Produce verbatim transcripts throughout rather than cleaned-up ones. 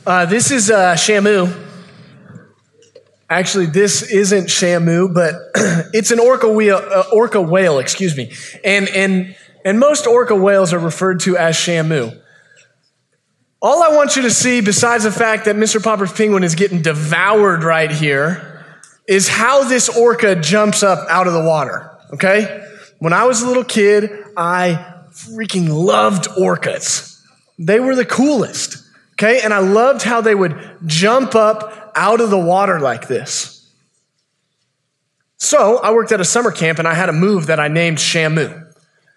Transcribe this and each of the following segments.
Uh, this is uh, Shamu. Actually, this isn't Shamu, but it's an orca whale, uh, orca whale, excuse me. And, and, and most orca whales are referred to as Shamu. All I want you to see, besides the fact that Mister Popper's penguin is getting devoured right here, is how this orca jumps up out of the water, okay? When I was a little kid, I freaking loved orcas. They were the coolest. Okay, and I loved how they would jump up out of the water like this. So I worked at a summer camp and I had a move that I named Shamu.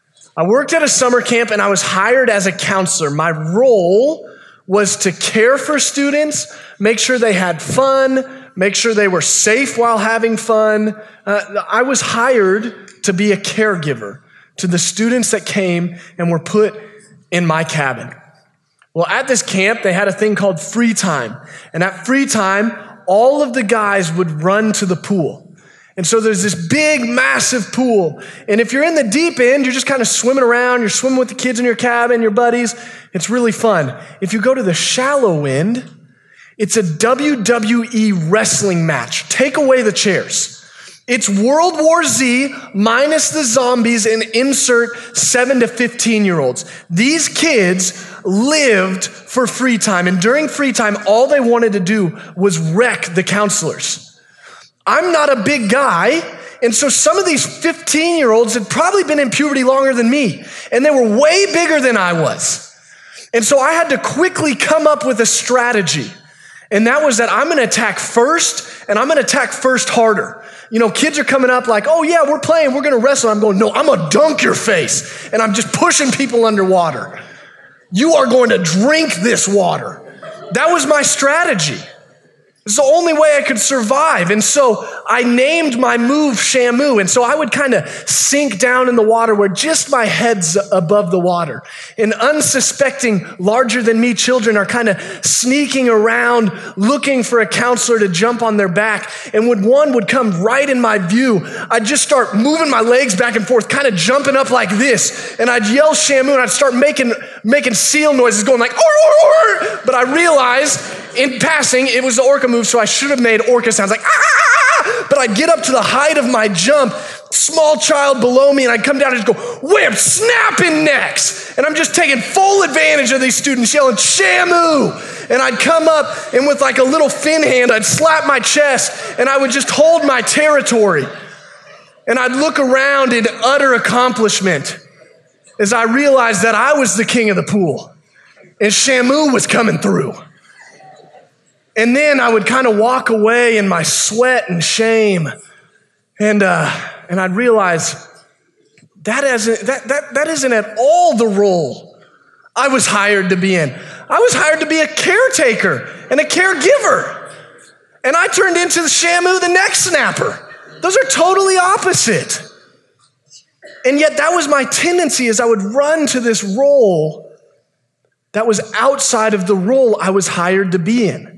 I worked at a summer camp and I was hired as a counselor. My role was to care for students, make sure they had fun, make sure they were safe while having fun. Uh, I was hired to be a caregiver to the students that came and were put in my cabin. Well, at this camp, they had a thing called free time. And at free time, all of the guys would run to the pool. And so there's this big, massive pool. And if you're in the deep end, you're just kind of swimming around. You're swimming with the kids in your cabin, your buddies. It's really fun. If you go to the shallow end, it's a W W E wrestling match. Take away the chairs. It's World War Z minus the zombies and insert seven to fifteen-year-olds. These kids lived for free time, and during free time, all they wanted to do was wreck the counselors. I'm not a big guy, and so some of these fifteen-year-olds had probably been in puberty longer than me, and they were way bigger than I was. And so I had to quickly come up with a strategy, and that was that I'm going to attack first, and I'm going to attack first harder. You know, kids are coming up like, oh yeah, we're playing, we're going to wrestle. I'm going, no, I'm going to dunk your face. And I'm just pushing people underwater. You are going to drink this water. That was my strategy. It's the only way I could survive. And so I named my move Shamu. And so I would kind of sink down in the water where just my head's above the water. And unsuspecting, larger than me children are kind of sneaking around looking for a counselor to jump on their back. And when one would come right in my view, I'd just start moving my legs back and forth, kind of jumping up like this. And I'd yell Shamu and I'd start making, making seal noises going like, or, or, or. But I realized in passing, it was the orca move, so I should have made orca sounds like, ah! But I'd get up to the height of my jump, small child below me, and I'd come down and just go, whip, snapping necks. And I'm just taking full advantage of these students yelling, Shamu. And I'd come up, and with like a little fin hand, I'd slap my chest, and I would just hold my territory. And I'd look around in utter accomplishment as I realized that I was the king of the pool, and Shamu was coming through. And then I would kind of walk away in my sweat and shame. And uh, and I'd realize that isn't, that, that, that isn't at all the role I was hired to be in. I was hired to be a caretaker and a caregiver. And I turned into the Shamu, the neck snapper. Those are totally opposite. And yet that was my tendency, as I would run to this role that was outside of the role I was hired to be in.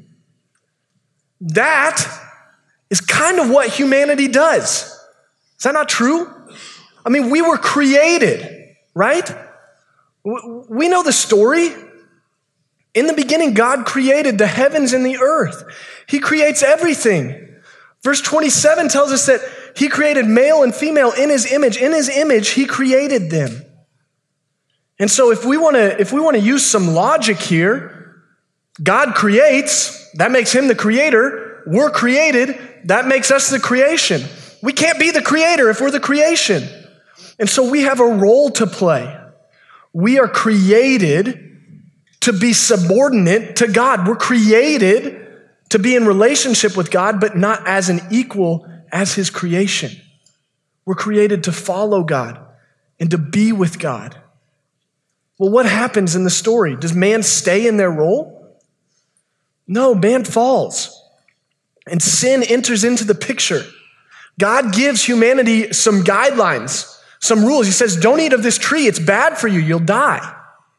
That is kind of what humanity does. Is that not true? I mean, we were created, right? We know the story. In the beginning, God created the heavens and the earth. He creates everything. Verse twenty-seven tells us that he created male and female in his image. In his image, he created them. And so if we want to, if we want to use some logic here, God creates, that makes him the creator. We're created, that makes us the creation. We can't be the creator if we're the creation. And so we have a role to play. We are created to be subordinate to God. We're created to be in relationship with God, but not as an equal as his creation. We're created to follow God and to be with God. Well, what happens in the story? Does man stay in their role? No, man falls, and sin enters into the picture. God gives humanity some guidelines, some rules. He says, don't eat of this tree. It's bad for you. You'll die.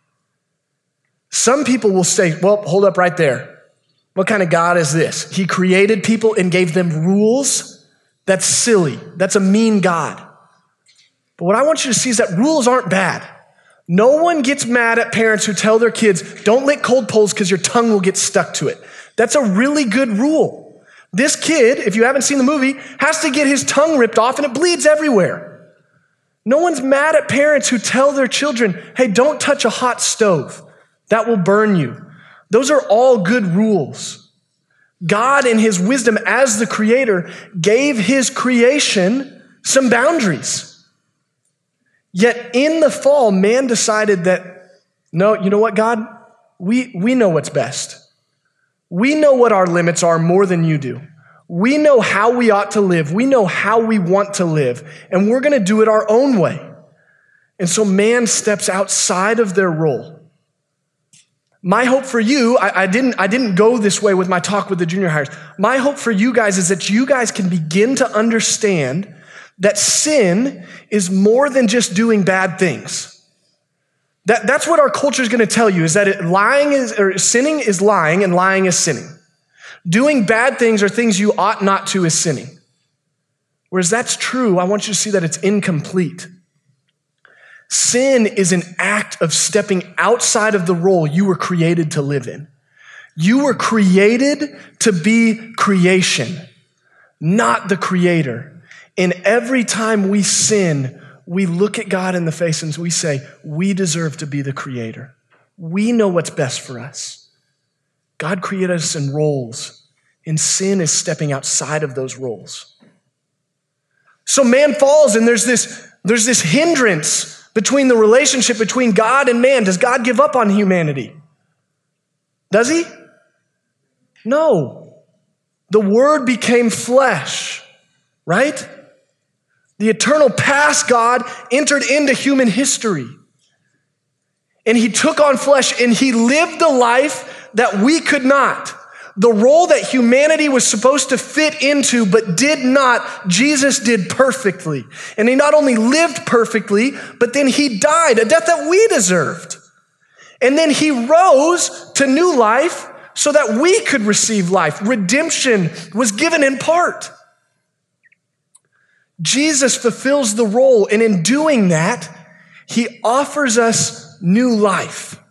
Some people will say, well, hold up right there. What kind of God is this? He created people and gave them rules? That's silly. That's a mean God. But what I want you to see is that rules aren't bad. No one gets mad at parents who tell their kids, don't lick cold poles because your tongue will get stuck to it. That's a really good rule. This kid, if you haven't seen the movie, has to get his tongue ripped off and it bleeds everywhere. No one's mad at parents who tell their children, hey, don't touch a hot stove. That will burn you. Those are all good rules. God, in his wisdom as the creator, gave his creation some boundaries. Yet in the fall, man decided that, no, you know what, God? We, we know what's best. We know what our limits are more than you do. We know how we ought to live. We know how we want to live, and we're going to do it our own way. And so man steps outside of their role. My hope for you, I, I didn't, I didn't go this way with my talk with the junior hires. My hope for you guys is that you guys can begin to understand that sin is more than just doing bad things. That, that's what our culture is going to tell you, is that it, lying is, or sinning is lying and lying is sinning. Doing bad things or things you ought not to is sinning. Whereas that's true, I want you to see that it's incomplete. Sin is an act of stepping outside of the role you were created to live in. You were created to be creation, not the creator. And every time we sin, we look at God in the face and we say, we deserve to be the creator. We know what's best for us. God created us in roles, and sin is stepping outside of those roles. So man falls, and there's this, there's this hindrance between the relationship between God and man. Does God give up on humanity? Does he? No. The Word became flesh, right? The eternal past God entered into human history. And he took on flesh and he lived the life that we could not. The role that humanity was supposed to fit into but did not, Jesus did perfectly. And he not only lived perfectly, but then he died, a death that we deserved. And then he rose to new life so that we could receive life. Redemption was given in part. Jesus fulfills the role, and in doing that, he offers us new life.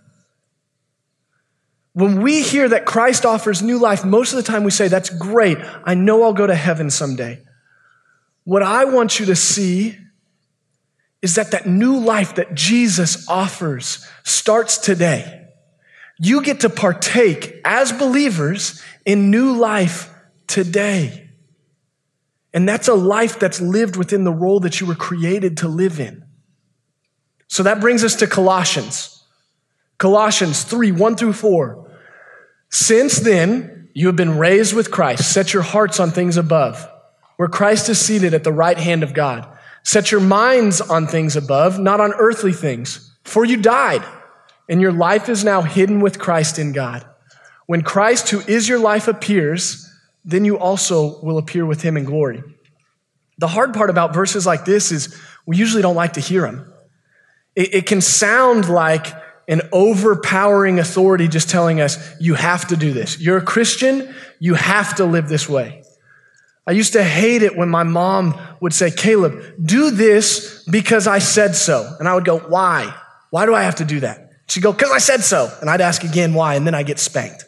When we hear that Christ offers new life, most of the time we say, that's great. I know I'll go to heaven someday. What I want you to see is that that new life that Jesus offers starts today. You get to partake as believers in new life today. And that's a life that's lived within the role that you were created to live in. So that brings us to Colossians. Colossians three, one through four. Since then, you have been raised with Christ. Set your hearts on things above, where Christ is seated at the right hand of God. Set your minds on things above, not on earthly things. For you died, and your life is now hidden with Christ in God. When Christ, who is your life, appears, then you also will appear with him in glory. The hard part about verses like this is we usually don't like to hear them. It, it can sound like an overpowering authority just telling us, you have to do this. You're a Christian, you have to live this way. I used to hate it when my mom would say, Caleb, do this because I said so. And I would go, why? Why do I have to do that? She'd go, because I said so. And I'd ask again why, and then I get spanked.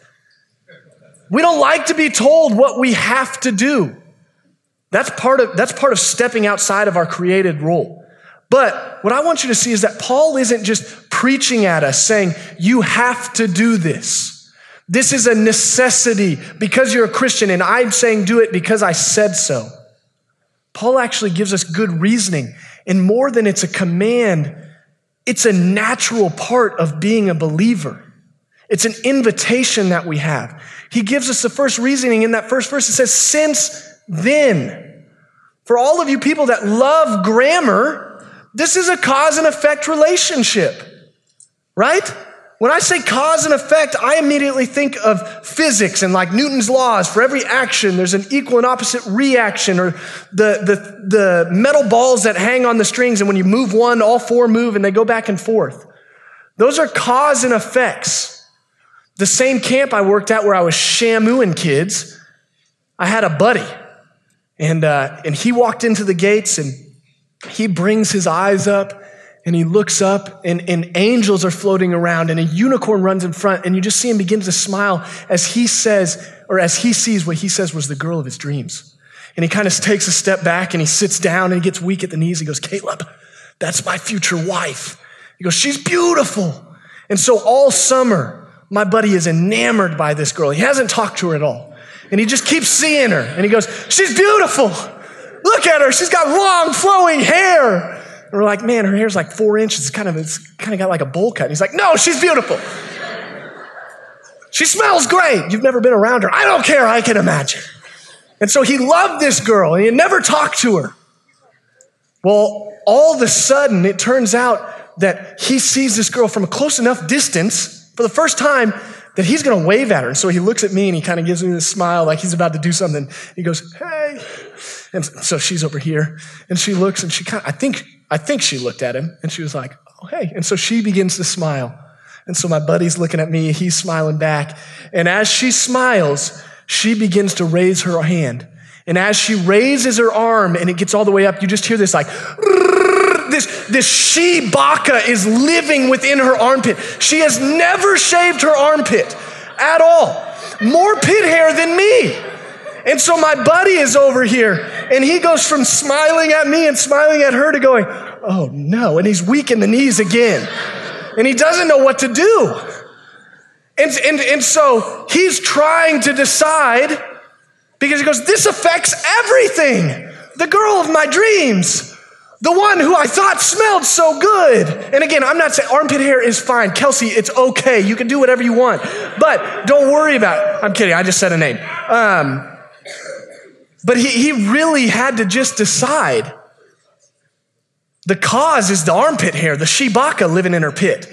We don't like to be told what we have to do. That's part of, that's part of stepping outside of our created role. But what I want you to see is that Paul isn't just preaching at us saying, you have to do this. This is a necessity because you're a Christian, and I'm saying do it because I said so. Paul actually gives us good reasoning, and more than it's a command, it's a natural part of being a believer. It's an invitation that we have. He gives us the first reasoning in that first verse. It says, since then. For all of you people that love grammar, this is a cause and effect relationship, right? When I say cause and effect, I immediately think of physics and like Newton's laws. For every action, there's an equal and opposite reaction, or the, the, the metal balls that hang on the strings, and when you move one, all four move and they go back and forth. Those are cause and effects. The same camp I worked at where I was shammooing kids, I had a buddy, and uh, and he walked into the gates, and he brings his eyes up, and he looks up, and, and angels are floating around, and a unicorn runs in front, and you just see him begin to smile as he says, or as he sees what he says was the girl of his dreams. And he kind of takes a step back, and he sits down, and he gets weak at the knees. He goes, Caleb, that's my future wife. He goes, she's beautiful. And so all summer, my buddy is enamored by this girl. He hasn't talked to her at all. And he just keeps seeing her. And he goes, she's beautiful. Look at her. She's got long, flowing hair. And we're like, man, her hair's like four inches. It's kind of, it's kind of got like a bowl cut. And he's like, no, she's beautiful. She smells great. You've never been around her. I don't care. I can imagine. And so he loved this girl, and he never talked to her. Well, all of a sudden, it turns out that he sees this girl from a close enough distance for the first time that he's going to wave at her. And so he looks at me, and he kind of gives me this smile like he's about to do something. He goes, hey. And so she's over here, and she looks, and she kind of, I think, I think she looked at him, and she was like, oh, hey. And so she begins to smile. And so my buddy's looking at me, he's smiling back. And as she smiles, she begins to raise her hand. And as she raises her arm and it gets all the way up, you just hear this like, this, this she-baka is living within her armpit. She has never shaved her armpit at all. More pit hair than me. And so my buddy is over here, and he goes from smiling at me and smiling at her to going, oh no, and he's weak in the knees again. And he doesn't know what to do. And, and, and so he's trying to decide, because he goes, this affects everything. The girl of my dreams, the one who I thought smelled so good. And again, I'm not saying armpit hair is fine. Kelsey, it's okay. You can do whatever you want. But don't worry about it. I'm kidding. I just said a name. Um, but he, he really had to just decide. The cause is the armpit hair, the she-baka living in her pit.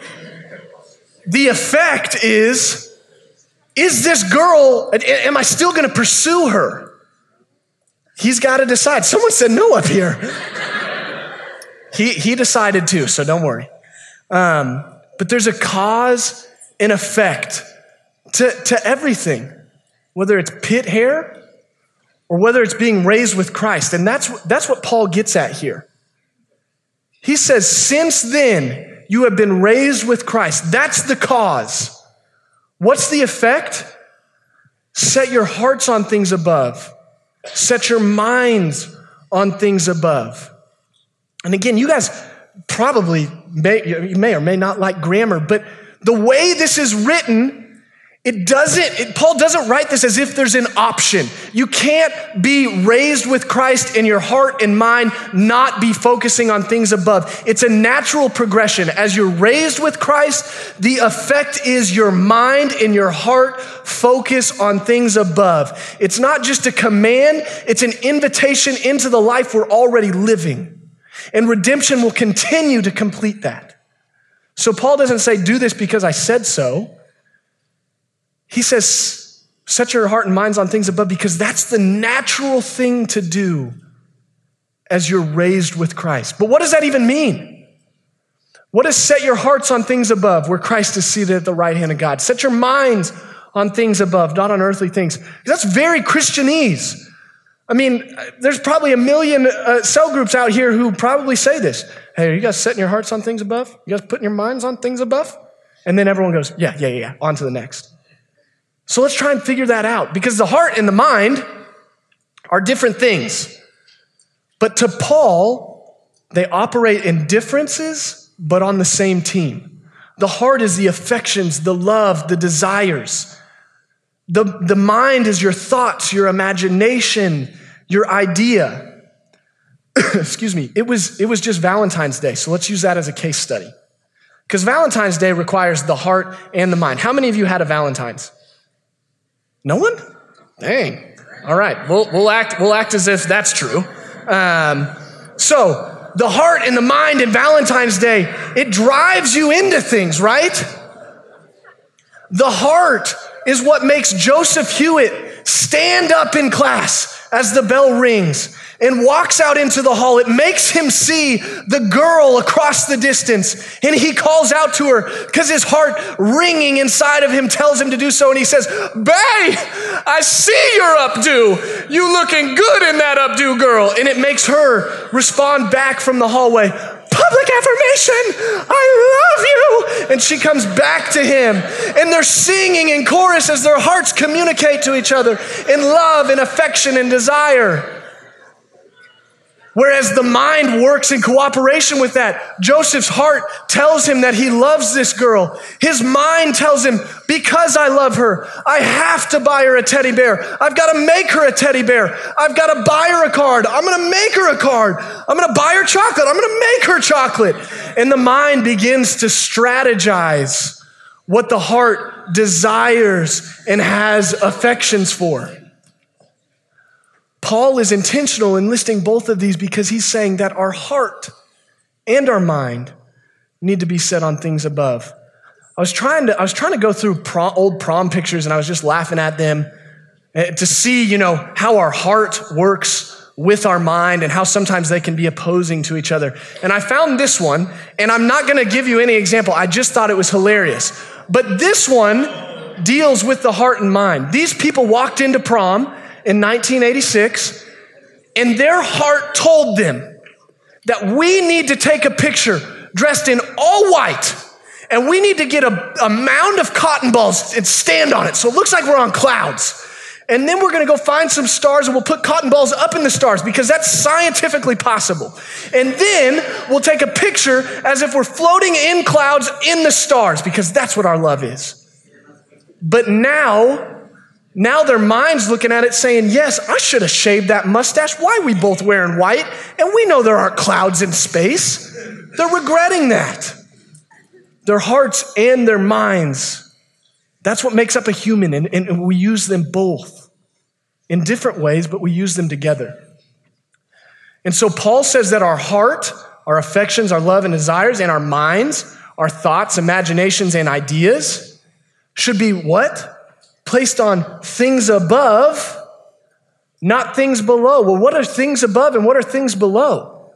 The effect is, is this girl, am I still going to pursue her? He's got to decide. Someone said no up here. he, he decided to, so don't worry. Um, but there's a cause and effect to, to everything, whether it's pit hair or whether it's being raised with Christ. And that's, that's what Paul gets at here. He says, since then, you have been raised with Christ. That's the cause. What's the effect? Set your hearts on things above. Set your minds on things above. And again, you guys probably may, you may or may not like grammar, but the way this is written, it doesn't, it, Paul doesn't write this as if there's an option. You can't be raised with Christ in your heart and mind, not be focusing on things above. It's a natural progression. As you're raised with Christ, the effect is your mind and your heart focus on things above. It's not just a command, it's an invitation into the life we're already living. And redemption will continue to complete that. So Paul doesn't say, do this because I said so. He says, set your heart and minds on things above because that's the natural thing to do as you're raised with Christ. But what does that even mean? What does set your hearts on things above where Christ is seated at the right hand of God? Set your minds on things above, not on earthly things. That's very Christianese. I mean, there's probably a million uh, cell groups out here who probably say this. Hey, are you guys setting your hearts on things above? You guys putting your minds on things above? And then everyone goes, yeah, yeah, yeah, on to the next. So let's try and figure that out because the heart and the mind are different things. But to Paul, they operate in differences, but on the same team. The heart is the affections, the love, the desires. The, the mind is your thoughts, your imagination, your idea. Excuse me. It was, it was just Valentine's Day, so let's use that as a case study. Because Valentine's Day requires the heart and the mind. How many of you had a Valentine's? No one? Dang. All right. We'll, we'll act, we'll act as if that's true. Um, so the heart and the mind in Valentine's Day, it drives you into things, right? The heart is what makes Joseph Hewitt stand up in class as the bell rings and walks out into the hall. It makes him see the girl across the distance, and he calls out to her because his heart ringing inside of him tells him to do so, and he says, "Bae, I see your updo. You looking good in that updo, girl." And it makes her respond back from the hallway, "Puppy, public affirmation. I love you. And she comes back to him. And they're singing in chorus as their hearts communicate to each other in love and affection and desire. Whereas the mind works in cooperation with that. Joseph's heart tells him that he loves this girl. His mind tells him, because I love her, I have to buy her a teddy bear. I've got to make her a teddy bear. I've got to buy her a card. I'm going to make her a card. I'm going to buy her chocolate. I'm going to make her chocolate. And the mind begins to strategize what the heart desires and has affections for. Paul is intentional in listing both of these because he's saying that our heart and our mind need to be set on things above. I was trying to, I was trying to go through prom, old prom pictures, and I was just laughing at them to see, you know, how our heart works with our mind and how sometimes they can be opposing to each other. And I found this one, and I'm not going to give you any example. I just thought it was hilarious. But this one deals with the heart and mind. These people walked into prom in nineteen eighty-six, and their heart told them that we need to take a picture dressed in all white, and we need to get a, a mound of cotton balls and stand on it so it looks like we're on clouds. And then we're going to go find some stars, and we'll put cotton balls up in the stars because that's scientifically possible. And then we'll take a picture as if we're floating in clouds in the stars because that's what our love is. But now, Now their mind's looking at it saying, yes, I should have shaved that mustache. Why are we both wearing white? And we know there aren't clouds in space. They're regretting that. Their hearts and their minds. That's what makes up a human, and, and we use them both in different ways, but we use them together. And so Paul says that our heart, our affections, our love and desires, and our minds, our thoughts, imaginations, and ideas should be what? Placed on things above, not things below. Well, what are things above and what are things below?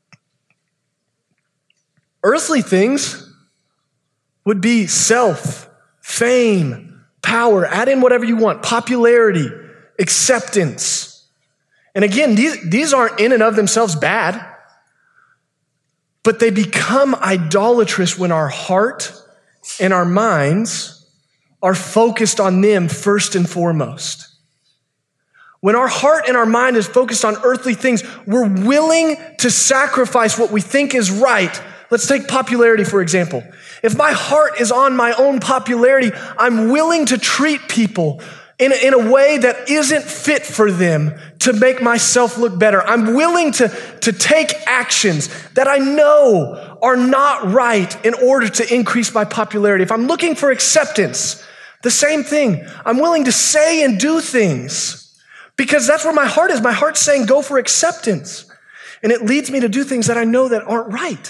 Earthly things would be self, fame, power. Add in whatever you want. Popularity, acceptance. And again, these, these aren't in and of themselves bad, but they become idolatrous when our heart and our minds are focused on them first and foremost. When our heart and our mind is focused on earthly things, we're willing to sacrifice what we think is right. Let's take popularity, for example. If my heart is on my own popularity, I'm willing to treat people in a, in a way that isn't fit for them to make myself look better. I'm willing to, to take actions that I know are not right in order to increase my popularity. If I'm looking for acceptance, the same thing. I'm willing to say and do things because that's where my heart is. My heart's saying go for acceptance. And it leads me to do things that I know that aren't right.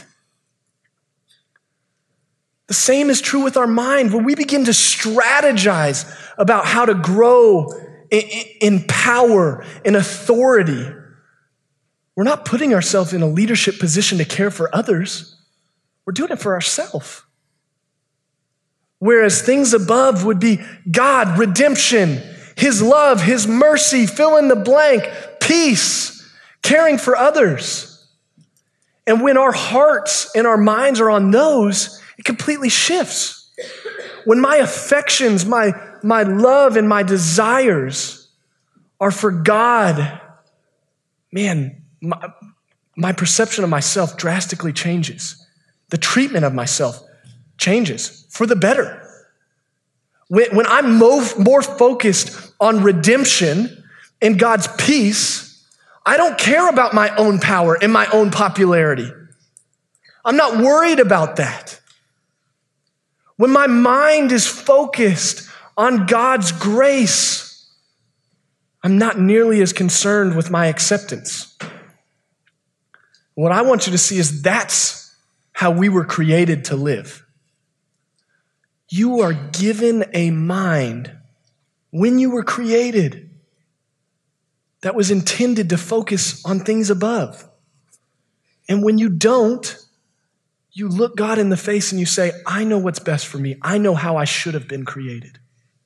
The same is true with our mind. When we begin to strategize about how to grow in power, in authority, we're not putting ourselves in a leadership position to care for others. We're doing it for ourselves. Whereas things above would be God, redemption, His love, His mercy, fill in the blank, peace, caring for others. And when our hearts and our minds are on those, it completely shifts. When my affections, my, my love and my desires are for God, man, my, my perception of myself drastically changes. The treatment of myself changes for the better. When, when I'm more, more focused on redemption and God's peace, I don't care about my own power and my own popularity. I'm not worried about that. When my mind is focused on God's grace, I'm not nearly as concerned with my acceptance. What I want you to see is that's how we were created to live. You are given a mind when you were created that was intended to focus on things above. And when you don't, you look God in the face and you say, I know what's best for me. I know how I should have been created.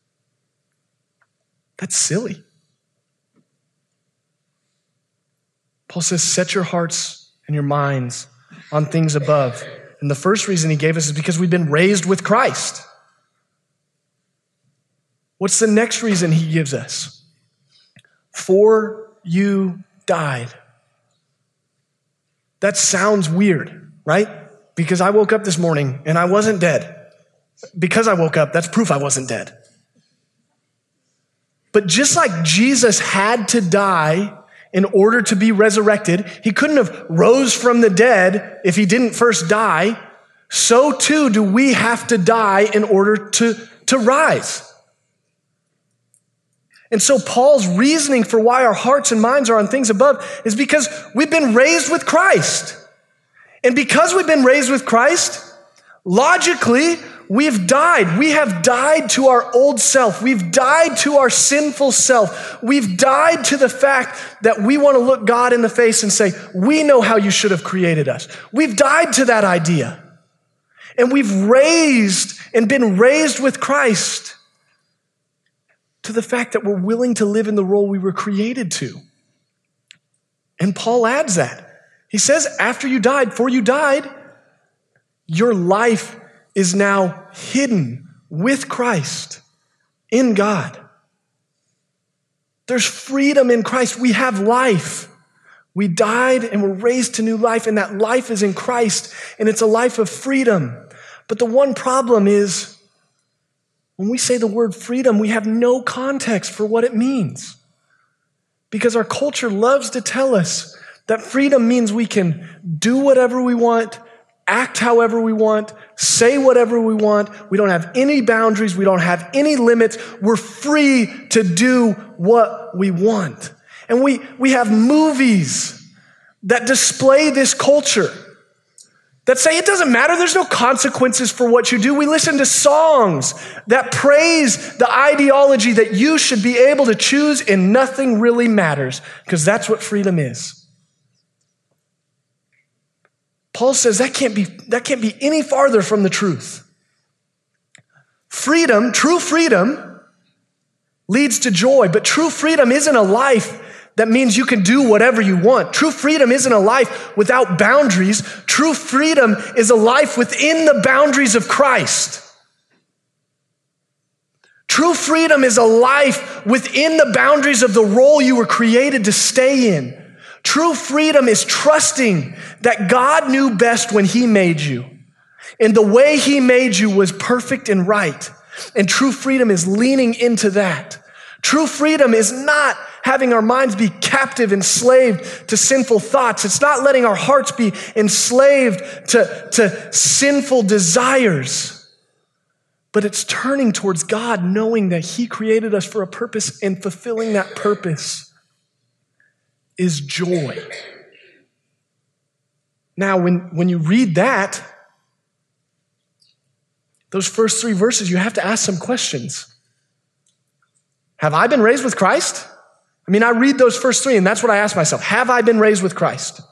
That's silly. Paul says, set your hearts and your minds on things above. And the first reason he gave us is because we've been raised with Christ. What's the next reason he gives us? For you died. That sounds weird, right? Because I woke up this morning and I wasn't dead. Because I woke up, that's proof I wasn't dead. But just like Jesus had to die in order to be resurrected, he couldn't have rose from the dead if he didn't first die. So too do we have to die in order to, to rise. And so Paul's reasoning for why our hearts and minds are on things above is because we've been raised with Christ. And because we've been raised with Christ, logically, we've died. We have died to our old self. We've died to our sinful self. We've died to the fact that we want to look God in the face and say, we know how you should have created us. We've died to that idea. And we've raised and been raised with Christ to the fact that we're willing to live in the role we were created to. And Paul adds that. He says, after you died, for you died, your life is now hidden with Christ in God. There's freedom in Christ. We have life. We died and were raised to new life, and that life is in Christ, and it's a life of freedom. But the one problem is, when we say the word freedom, we have no context for what it means. Because our culture loves to tell us that freedom means we can do whatever we want, act however we want, say whatever we want. We don't have any boundaries. We don't have any limits. We're free to do what we want. And we, we have movies that display this culture, that say it doesn't matter, there's no consequences for what you do. We listen to songs that praise the ideology that you should be able to choose and nothing really matters, because that's what freedom is. Paul says that can't be, that can't be any farther from the truth. Freedom, true freedom, leads to joy, but true freedom isn't a life that means you can do whatever you want. True freedom isn't a life without boundaries. True freedom is a life within the boundaries of Christ. True freedom is a life within the boundaries of the role you were created to stay in. True freedom is trusting that God knew best when he made you, and the way he made you was perfect and right. And true freedom is leaning into that. True freedom is not having our minds be captive, enslaved to sinful thoughts. It's not letting our hearts be enslaved to, to sinful desires. But it's turning towards God, knowing that he created us for a purpose, and fulfilling that purpose is joy. Now, when, when you read that, those first three verses, you have to ask some questions. Have I been raised with Christ? I mean, I read those first three, and that's what I ask myself. Have I been raised with Christ?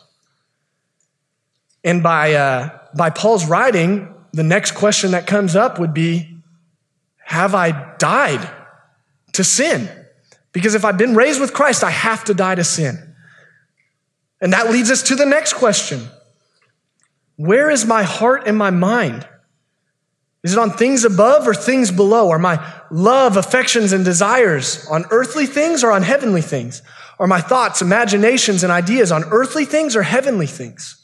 And by, uh, by Paul's writing, the next question that comes up would be, have I died to sin? Because if I've been raised with Christ, I have to die to sin. And that leads us to the next question. Where is my heart and my mind? Is it on things above or things below? Are my love, affections, and desires on earthly things or on heavenly things? Are my thoughts, imaginations, and ideas on earthly things or heavenly things?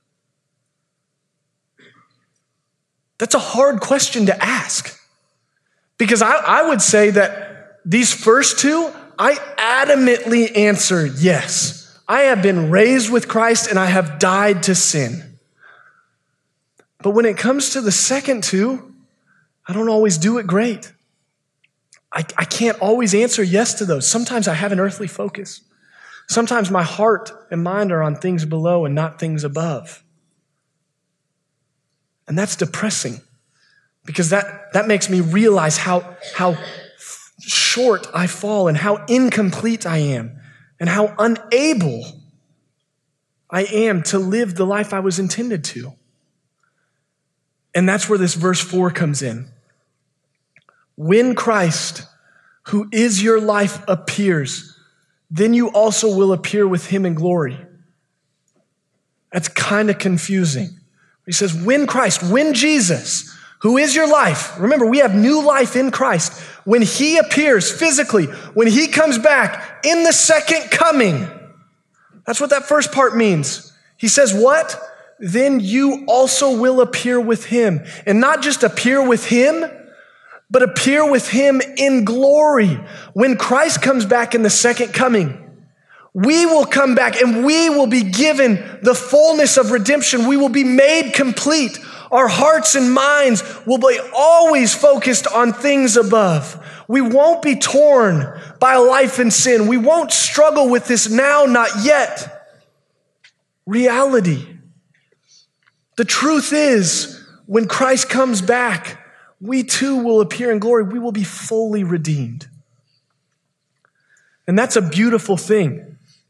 That's a hard question to ask. Because I, I would say that these first two, I adamantly answer yes. I have been raised with Christ and I have died to sin. But when it comes to the second two, I don't always do it great. I, I can't always answer yes to those. Sometimes I have an earthly focus. Sometimes my heart and mind are on things below and not things above. And that's depressing, because that, that makes me realize how, how short I fall and how incomplete I am and how unable I am to live the life I was intended to. And that's where this verse four comes in. When Christ, who is your life, appears, then you also will appear with him in glory. That's kind of confusing. He says, when Christ, when Jesus, who is your life, remember, we have new life in Christ. When he appears physically, when he comes back in the second coming, that's what that first part means. He says what? Then you also will appear with him. And not just appear with him, but appear with him in glory. When Christ comes back in the second coming, we will come back and we will be given the fullness of redemption. We will be made complete. Our hearts and minds will be always focused on things above. We won't be torn by a life in sin. We won't struggle with this now, not yet reality. The truth is, when Christ comes back, we too will appear in glory. We will be fully redeemed. And that's a beautiful thing.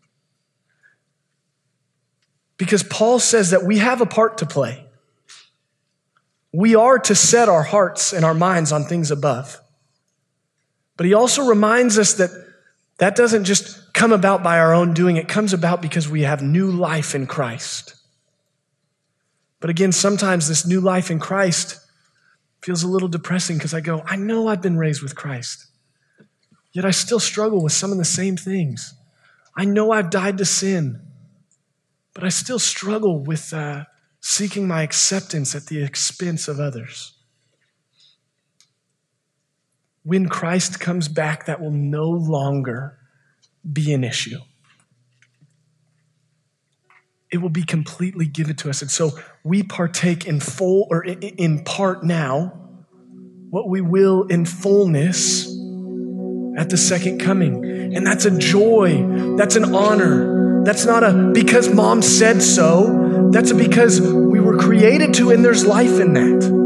Because Paul says that we have a part to play. We are to set our hearts and our minds on things above. But he also reminds us that that doesn't just come about by our own doing. It comes about because we have new life in Christ. But again, sometimes this new life in Christ feels a little depressing because I go, I know I've been raised with Christ, yet I still struggle with some of the same things. I know I've died to sin, but I still struggle with uh, seeking my acceptance at the expense of others. When Christ comes back, that will no longer be an issue. It will be completely given to us. And so we partake in full or in part now, what we will in fullness at the second coming. And that's a joy. That's an honor. That's not a because mom said so. That's a because we were created to, and there's life in that.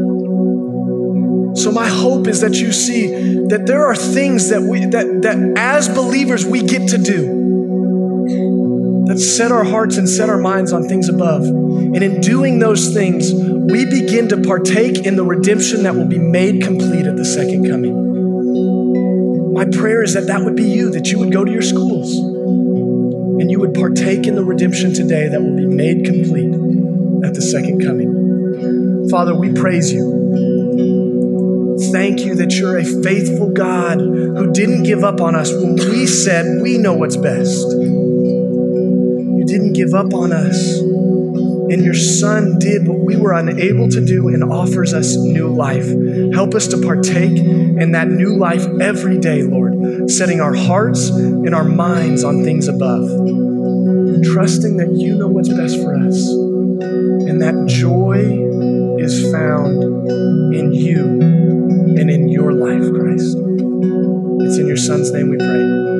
So my hope is that you see that there are things that we that, that as believers we get to do that set our hearts and set our minds on things above. And in doing those things, we begin to partake in the redemption that will be made complete at the second coming. My prayer is that that would be you, that you would go to your schools and you would partake in the redemption today that will be made complete at the second coming. Father, we praise you. Thank you that you're a faithful God who didn't give up on us when we said we know what's best. You didn't give up on us, and your Son did what we were unable to do and offers us new life. Help us to partake in that new life every day, Lord, setting our hearts and our minds on things above, trusting that you know what's best for us, and that joy is found in you and in your life, Christ. It's in your Son's name we pray.